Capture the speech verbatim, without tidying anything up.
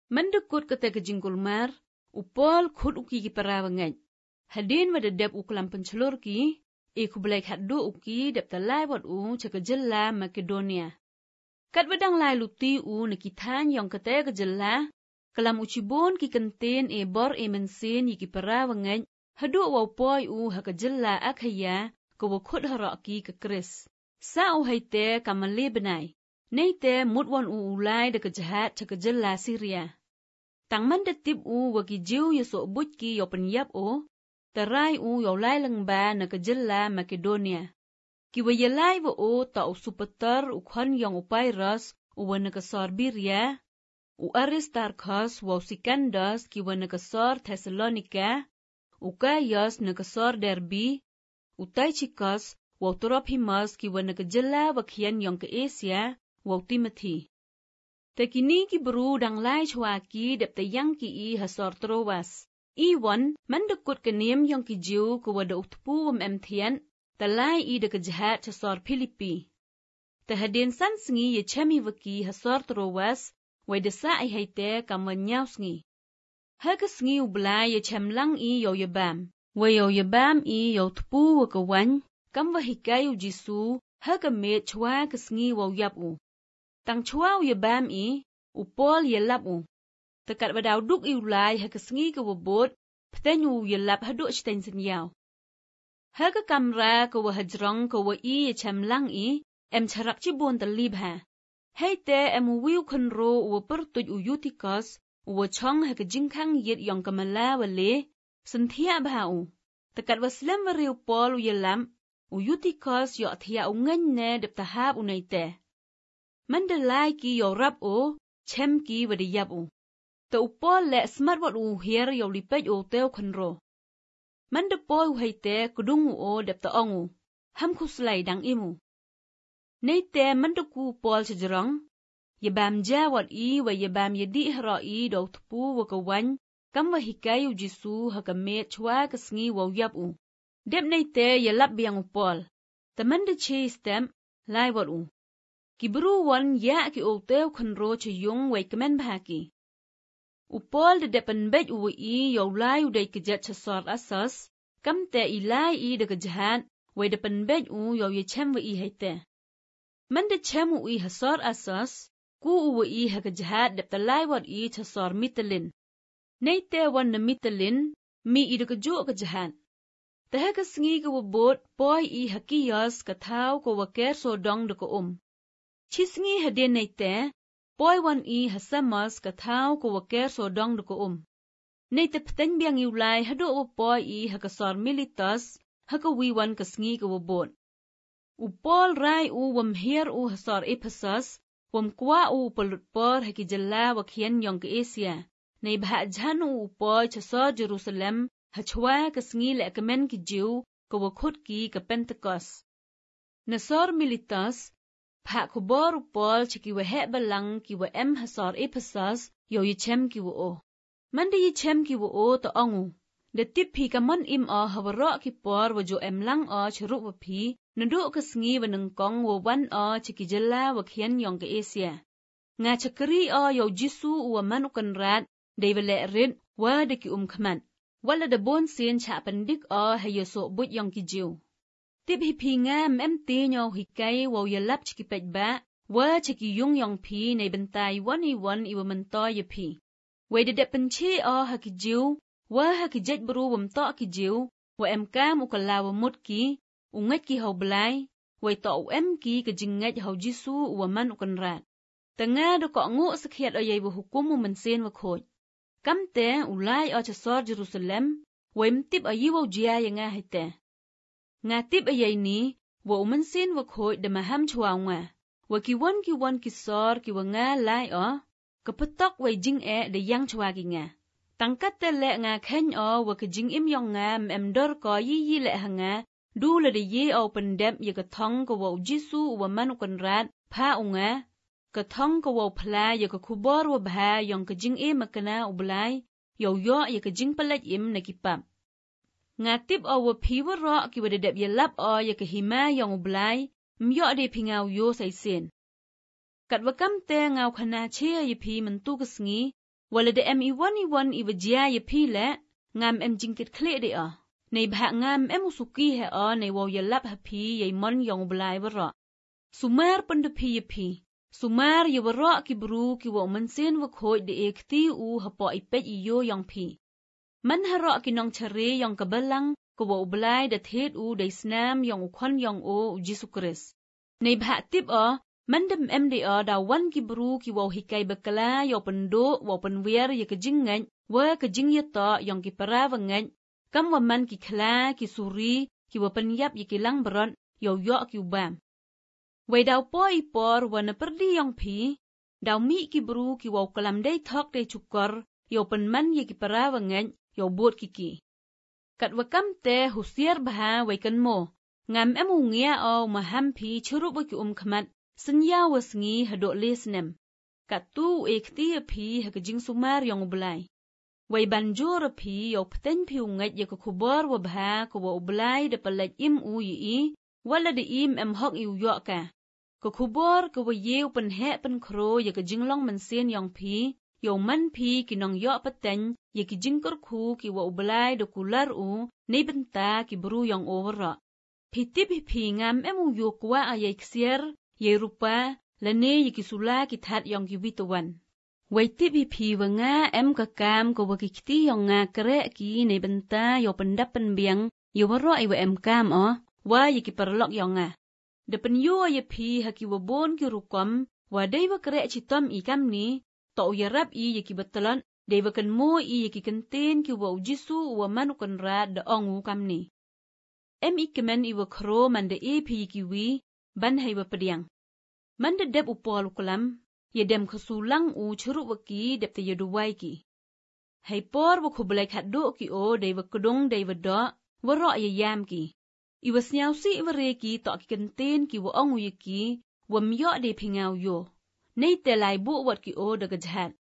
Mendekut kata kejingkul mar, upol khut uki ki perawangan. Hadin wadadab uklam pencelur ki, iku belaik haddu uki dap talai wat u cakajela Makedonia. Kat wadang lai luti u nakitan yang kata kajela, kalam ucibon ki kenten e bor e mensin yiki perawangan, haddu wawpoi u hakajela akhaya, kawa khut harak ki ke Kris. Sa u haite kamali benai. Neite mudwan u ulai de kejahat cakajela Syria. Tang man detip u waki jiu yasok but ki yo penyap o, tarai u yo lai lengba na kajela Makedonia. Ki wayalai wa o ta u supeter u khan yang upai ras u wana kasar Birya, u Aristarchus wa Sikandas ki wana kasar Thessalonica, u Gaius na kasar Derbe, u Tychicus wa Trophimus ki wana kajela wakian yang ke Asia, wa Timothy. Takini ki beru dang lai chwa ki dap tayang ki i hasor Troas. Iwan mandekut kenim yang ki jiu ke wada utpu wam emtian, talai i de kejahat hasor Filipi. Tahadin san sengi ye chemi waki hasor Troas, wai desa ai haite kamanyau sengi. Haka sengi ublai ye chemlang i yo yabam, wai yo yabam i yo tpu wakawan, kam wahikai u jisu, haka met chwa ke sengi waw yap u. Tang chua u yabam i, upol ye lap u. Tekat wadau duk i ulai haka sengi ke wabot, ptenyu ye lap haduk citen senyau. Haka kamra ke wahajrong ke wa i ye chemlang i, em charak cibon talib ha. Hei te em wiu konro u pertuj u Eutychus, u chong haka jingkang yit yang kamala wale, sentia bah u. Tekat waslam wariu pol u ye lam, u Eutychus yo thia u ngane dep tahap u naite. Mandalai ki yo rap o, chem ki wadiyap o. Ta upol le smart wat u hier yo lipej o teo konro. Mandapoi u haite kudung o dep taong o, ham kuslay dang imu. Neite mandaku pol sejerong, yabam jawat i wa yabam yedi hara i do tupu wakawan, kam wahikai u jisu hakamet chwa kasngi waw yap u. Dep neite yalap biang upol, tamanda che stem, lai wat u. Kibru wan ya ki o teo konro che yung way kemen bahaki. Upol de depan bej u i yo lai u day kejat chasor asas, kam te ilai i de kejahat, way depan bej u yo ye chem wa i haite. Man de chem u i hasor asas, ku u wa i ha kejahat dep talai wat i chasor mitalin. Neite wan na mitalin, mi i de kejo kejahat. Tehe kesengi ke wabot, poi i hakiyos katau ko waker sodong de ko um. Chisngi hadin neite, poi wan i hasamas katau ko waker sodong de ko um. Neite pten biang iulai hado wa poi i hakasor militas, hakawiwan kesengi ke wabot. Upol rai u wam hier u hasor Ephesus, wam kwa u pelutpor hakijala wakian yang ke Asia. Nei bahak jan u upoi chasor Jerusalem, hachwa kesengi le kemen ki jiu, ke wakut ki ke Pentecost. Nasor militas, Pak kubor upol ciki wahek balang ki wa em hasor Ephesus yo yichem ki wa o. Manda yichem ki wa o to ongu. De tip pi kamon im o hawarok ki por wa jo em lang o cheruk wa pi, nanduk kesengi wa nengkong wa wan o ciki jela wa kian yong ke Asia. Nga cakeri o yo jisu wa manukan rat, day wa le rid wa de ki um kaman. Wala da bon sin cha pendik o hayo sok but yong ki jiu. Tip hi pi nga mem ti nyo hikai wa yalap chiki pech ba, wa chiki yung yong pi na bentai wan i wan iwa mento ya pi. Wa de de penche o haki jiu, wa haki jet bru wam to ki jiu, wa em kam u kalawa mut ki, u ngat ki hau belai, wa to u em ki ke jingat hau jisu u man u kan rat. Tanga do ko ngu sakhiat o yai wa hukum u mensen wa khoj. Kam te u lai o chasor Jerusalem, wa em tip o yiwa jia ya nga haite. Nga tip ayay ni, wa umansin wa khoj da maham chwa nga, wa kiwan kiwan kisor kiwa nga lai o, kapatok wa jing e da yang chwa ki nga. Tangkat te le nga khen o wa ka jing im yong nga memdor ko yi yi le ha nga, du la da ye o pandep ya ka thong ka wa jisu wa manukan rat, pa u nga, ka thong ka wa pla ya ka kubor wa bha yong ka jing e makana u blai, yo yo ya ka jing palat im na kipap. Nga tip o wa piwa ro ki wa dedep yalap o ya ka hima yang ublai, myo de pingaw yo say sin. Kat wakam te ngaw khana che ya pi mentu kesengi, wala de em iwan iwan iwajia ye pi le ngam em jingkit kle de a nei bha ngam em usuki he a nei wo ye lap ha pi ye mon yong blai wara sumar pande pi ye pi sumar ye wara ki bru ki wo man sen wa khoi de ekti u ha po ipet iyo yong pi man hara ki nong chare yong kabalang ko wo blai de thet u de snam yong khon yong o jisu kris nei bha tip a man dem em de a da wan ki bru ki wo hikai bekala yo pendo wo penwer ye ke jingan wa ke jing ye to yong ki para wangan kam wa man ki khla ki suri ki wa penyap ye ki lang beron yo yo ki ubam wai daw po i por wa na perdi yong pi daw mi ki bru ki wo kalam dei thok dei chukor yo pen man ye ki para wangan yo bot ki ki kat wa kam te husier bha wai kan mo ngam em u ngia o ma ham pi churu ba ki um khmat senya wa sngi hado lesnem kat tu ekti pi ha ke jing sumar yong blai wai banjor pi yo pten pi ungat ye ko khubor wa bha ko wa blai de palaj im u yi wala de im em hok yu yo ka ko khubor ko wa yeu pen he pen khro ye ke jing long man sen yong pi yo man pi ki nong yo paten ye ki jing kor khu ki wa blai de kular u nei benta ki bru yong over pi tip pi ngam em u yo kwa ayai ksier ye rupa la ne ye ki sula ki that yong ki witawan wai tip pi wa nga em ka kam ko wa ki ti yong nga kre ki nei benta yo pendap pen biang yo waro ai wa em kam o wa ye ki perlok yong nga de pen yo ye pi ha ki wa bon ki rukom wa dei wa kre chi tom i kam ni to ye rap i ye ki betelon dei wa kan mo i ye ki kenten ki wa jisu wa manukan ra de ong u kam ni em ikemen i wa khro man de e pi ki wi ban hai wa pediang man de dep upol kulam ye dem khasulang u churu wa ki dep te ye duwai ki hai por wa khublai khat do ki o dei wa kudong dei wa do wa ro ye yam ki i wa snyau si wa re ki to ki kenten ki wa ong u ye ki wa myo de phingau yo nei te lai bu wat ki o de gajhat